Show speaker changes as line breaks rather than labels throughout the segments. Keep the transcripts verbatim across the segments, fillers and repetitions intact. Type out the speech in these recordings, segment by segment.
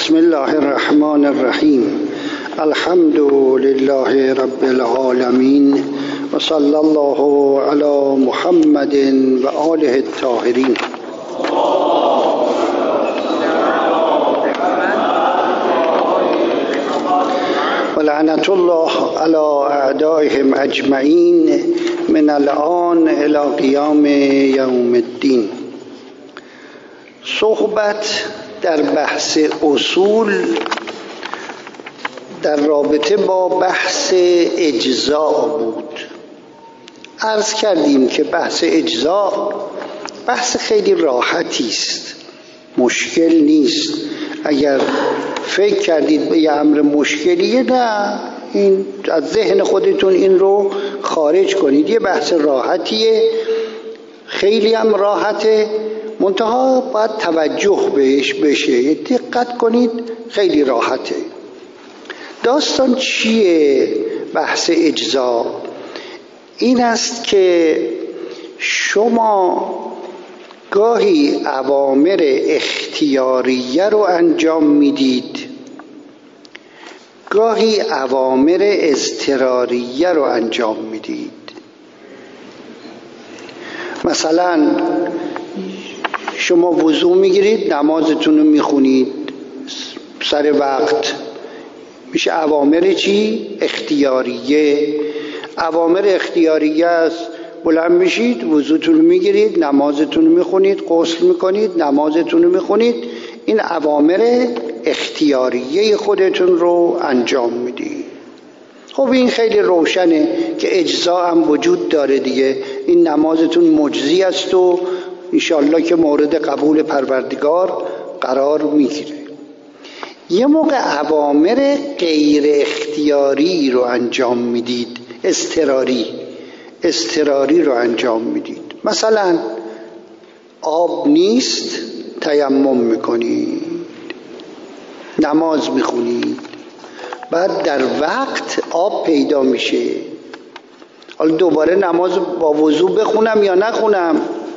بسم الله الرحمن الرحیم. الحمد لله رب العالمین و صلی الله علی محمد و آله الطاهرین. و لعنت الله علی اعدائهم اجمعین من الان الی قیام یوم الدین. صحبت در بحث اصول در رابطه با بحث اجزا بود. عرض کردیم که بحث اجزا بحث خیلی راحتی است، مشکل نیست. اگر فکر کردید به یه امر مشکلیه، نه، این از ذهن خودتون این رو خارج کنید. یه بحث راحتیه، خیلی هم راحته، منتها باید توجه بهش بشه. دقت کنید، خیلی راحته. داستان چیه؟ بحث اجزا این است که شما گاهی اوامر اختیاریه رو انجام میدید، گاهی اوامر اضطراریه رو انجام میدید. مثلا شما وضو میگیرید، نمازتون رو میخونید سر وقت، میشه اوامر چی؟ اختیاریه. اوامر اختیاریه است، بلند میشید، وضوتون رو میگیرید، نمازتون رو میخونید، غسل میکنید، نمازتون رو میخونید. این اوامر اختیاریه خودتون رو انجام میدید. خب این خیلی روشنه که اجزا هم وجود داره دیگه. این نمازتون مجزی است و انشالله که مورد قبول پروردگار قرار میگیره. یه موقع اوامر غیر اختیاری رو انجام میدید، اضطراری اضطراری رو انجام میدید. مثلا آب نیست، تیمم میکنید، نماز میخونید، بعد در وقت آب پیدا میشه. حالا دوباره نماز با وضو بخونم یا نخونم؟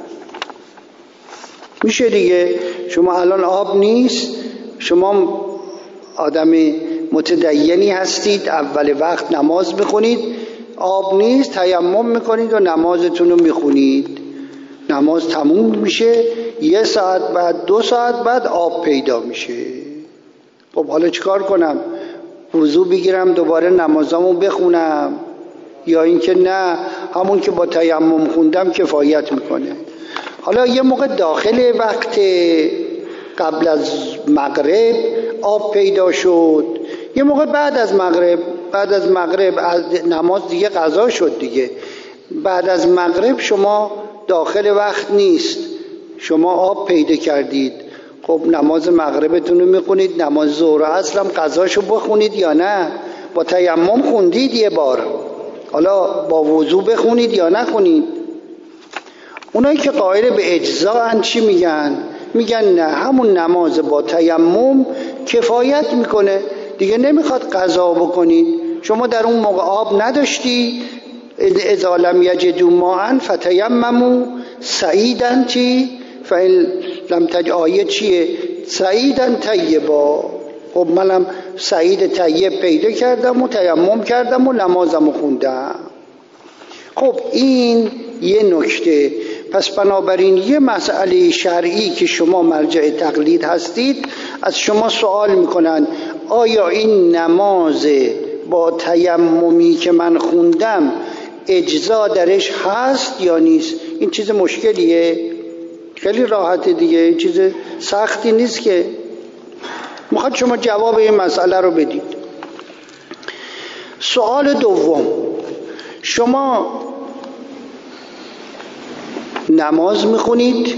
میشه دیگه. شما الان آب نیست، شما آدم متدینی هستید، اول وقت نماز میخونید، آب نیست، تیمم میکنید و نمازتون رو میخونید. نماز تموم میشه، یه ساعت بعد، دو ساعت بعد آب پیدا میشه. خب حالا چیکار کنم؟ وضو بگیرم دوباره نمازامو بخونم، یا اینکه نه، همون که با تیمم خوندم کفایت میکنه؟ حالا یه موقع داخل وقت قبل از مغرب آب پیدا شد، یه موقع بعد از مغرب، بعد از مغرب از نماز دیگه قضا شد دیگه، بعد از مغرب شما داخل وقت نیست، شما آب پیدا کردید. خب نماز مغربتون رو میخونید، نماز ظهر و عصر هم قضاشو بخونید یا نه؟ با تیمم خوندید یه بار، حالا با وضو بخونید یا نخونید؟ اونایی که قائل به اجزا ان چی میگن؟ میگن نه، همون نماز با تیمم کفایت میکنه دیگه، نمیخواد قضا بکنید. شما در اون موقع آب نداشتی، اذا لم یجدوا ماء فتیمموا صعیدا چی؟ فإن لم تجد، آیه چیه؟ صعیدا طیبا. خب منم صعید طیب پیدا کردم و تیمم کردم و نمازمو خوندم. خب این یه نکته. پس بنابراین یه مسئله شرعی که شما مرجع تقلید هستید، از شما سوال میکنن آیا این نماز با تیممی که من خوندم اجزا درش هست یا نیست؟ این چیز مشکلیه؟ خیلی راحته دیگه، این چیز سختی نیست که. میخواد شما جواب این مسئله رو بدید. سوال دوم، شما نماز میخونید،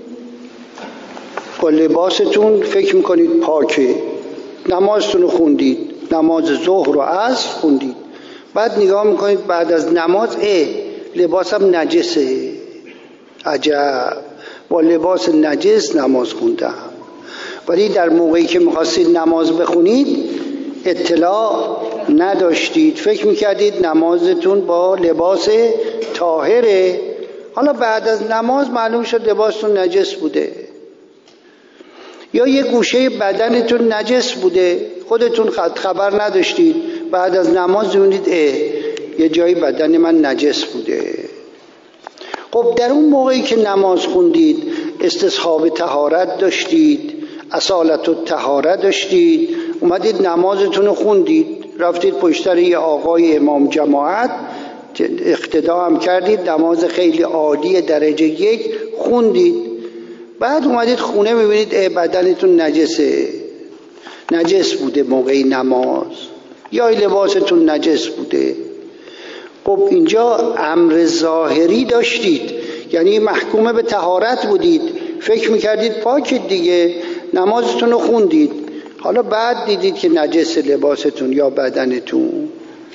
با لباستون فکر میکنید پاکه، نمازتون رو خوندید، نماز ظهر و عصر خوندید، بعد نگاه میکنید بعد از نماز اه لباسم نجسه، عجب، با لباس نجس نماز خوندم. ولی در موقعی که میخواستید نماز بخونید اطلاع نداشتید، فکر میکردید نمازتون با لباس طاهره. حالا بعد از نماز معلوم شد لباستون نجس بوده. یا یه گوشه بدنتون نجس بوده، خودتون خبر نداشتید، بعد از نماز می‌بینید اه یه جایی بدن من نجس بوده. خب در اون موقعی که نماز خوندید استصحاب طهارت داشتید، اصالت الطهاره داشتید، اومدید نمازتون رو خوندید، رفتید پشتر یه آقای امام جماعت اقتدا هم کردید، نماز خیلی عالی درجه یک خوندید، بعد اومدید خونه میبینید ای بدنتون نجسه، نجس بوده موقع نماز، یا لباستون نجس بوده. خب اینجا امر ظاهری داشتید، یعنی محکوم به طهارت بودید، فکر میکردید پاکید دیگه، نمازتون رو خوندید، حالا بعد دیدید که نجس لباستون یا بدنتون.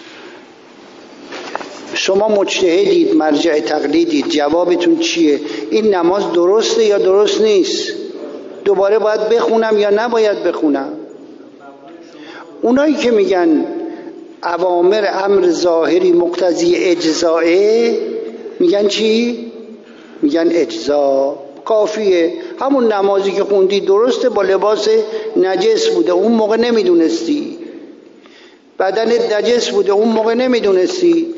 شما مجتهدید، مرجع تقلیدید، جوابتون چیه؟ این نماز درسته یا درست نیست؟ دوباره باید بخونم یا نباید بخونم؟ اونایی که میگن اوامر امر ظاهری مقتضی اجزائه میگن چی؟ میگن اجزا کافیه، همون نمازی که خوندی درسته، با لباس نجس بوده اون موقع نمیدونستی، بدنت نجس بوده اون موقع نمیدونستی.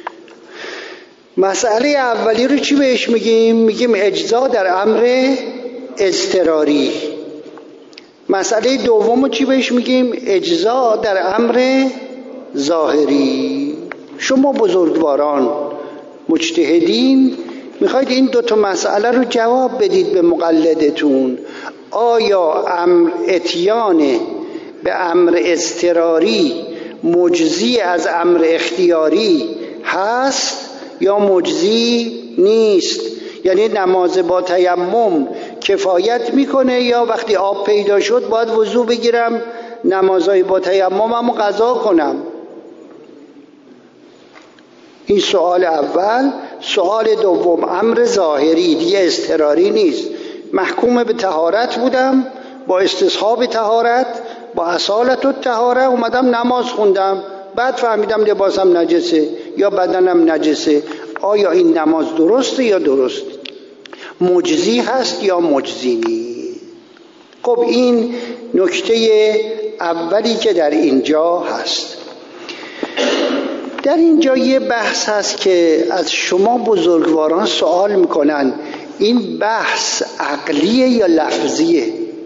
مسئله اولی رو چی بهش میگیم؟ میگیم اجزا در امر اضطراری. مسئله دوم رو چی بهش میگیم؟ اجزا در امر ظاهری. شما بزرگواران مجتهدین میخواید این دو تا مسئله رو جواب بدید به مقلدتون. آیا امر اتیان به امر اضطراری مجزی از امر اختیاری هست یا مجزی نیست؟ یعنی نماز با تیمم کفایت میکنه یا وقتی آب پیدا شد باید وضو بگیرم نمازهای با تیممم قضا کنم؟ این سوال اول. سوال دوم امر ظاهری دیگه اضطراری نیست، محکوم به طهارت بودم، با استصحاب طهارت، با اصالت الطهاره اومدم نماز خوندم، بعد فهمیدم لباسم نجسه یا بدنم نجسه. آیا این نماز درسته یا درست؟ مجزی هست یا مجزی نیست؟ خب این نکته اولی که در اینجا هست. در اینجا یه بحث هست که از شما بزرگواران سوال میکنن، این بحث عقلیه یا لفظیه؟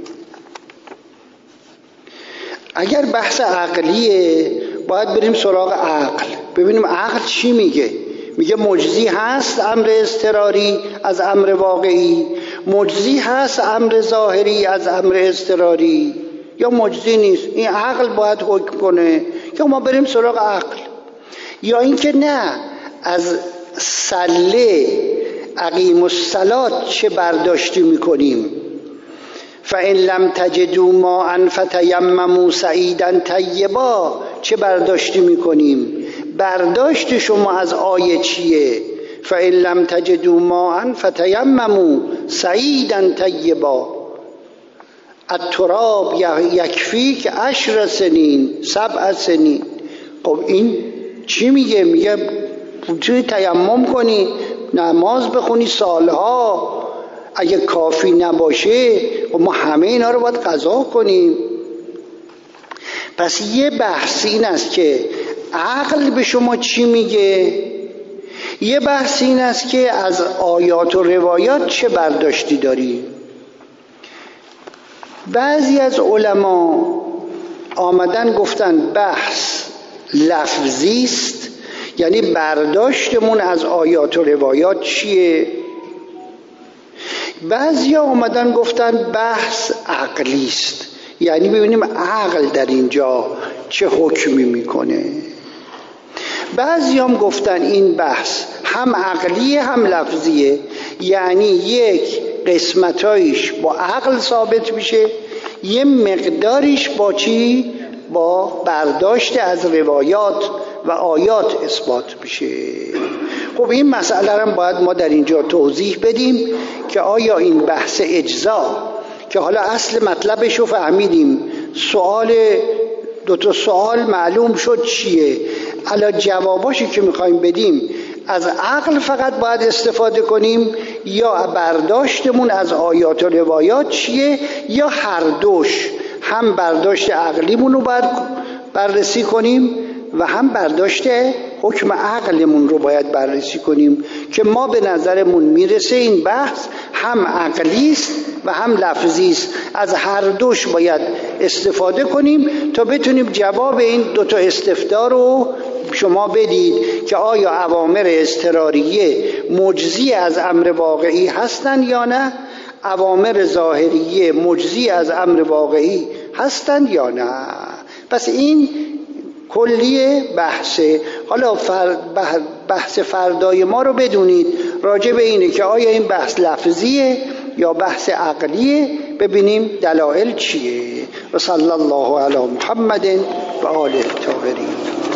اگر بحث عقلیه باید بریم سراغ عقل، ببینیم عقل چی میگه. میگه مجزی هست امر اضطراری از امر واقعی، مجزی هست امر ظاهری از امر اضطراری، یا مجزی نیست. این عقل باید حکم کنه که ما بریم سراغ عقل. یا اینکه نه، از صله اقیم الصلاة چه برداشتی میکنیم؟ فَإِن لَمْ تَجِدُوا مَاءً فَتَيَمَّمُوا صَعِیدًا طَیِّبًا چه برداشتی میکنیم؟ برداشت شما از آیه چیه؟ فَإِن لَمْ تَجِدُوا مَاءً فَتَيَمَّمُوا صَعِیدًا طَیِّبًا التراب یکفیک عشر سنین سبع سنین. خب این چی میگه؟ میگه توی تیمم کنی، نماز بخونی سالها، اگه کافی نباشه و ما همه اینا رو باید قضا کنیم. پس یه بحث این است که عقل به شما چی میگه، یه بحث این است که از آیات و روایات چه برداشتی داری. بعضی از علما آمدن گفتن بحث لفظی است، یعنی برداشتمون از آیات و روایات چیه. بعضی آمدن گفتن بحث عقلی است، یعنی ببینیم عقل در اینجا چه حکمی میکنه. بعضی هم گفتن این بحث هم عقلیه هم لفظیه، یعنی یک قسمتایش با عقل ثابت میشه، یه مقداریش با چی؟ با برداشت از روایات و آیات اثبات میشه. خب این مسئله هم باید ما در اینجا توضیح بدیم که آیا این بحث اجزا که حالا اصل مطلبش رو فهمیدیم، سوال دو تا سوال معلوم شد چیه، حالا جواباشی که میخوایم بدیم از عقل فقط باید استفاده کنیم یا برداشتمون از آیات و روایات چیه، یا هر دوش، هم برداشت عقلیمون رو باید بررسی کنیم و هم برداشت حکم عقلمون رو باید بررسی کنیم که ما به نظرمون میرسه این بحث هم عقلی است و هم لفظی است. از هر دوش باید استفاده کنیم تا بتونیم جواب این دوتا استفتا رو شما بدید که آیا اوامر اضطراریه مجزی از امر واقعی هستن یا نه، اوامر ظاهریه مجزی از امر واقعی هستن یا نه. پس این کلیه بحثه. حالا بحث فردای ما رو بدونید راجع به اینه که آیا این بحث لفظیه یا بحث عقلیه، ببینیم دلایل چیه. و صلی الله علی محمد و آله الطاهرین.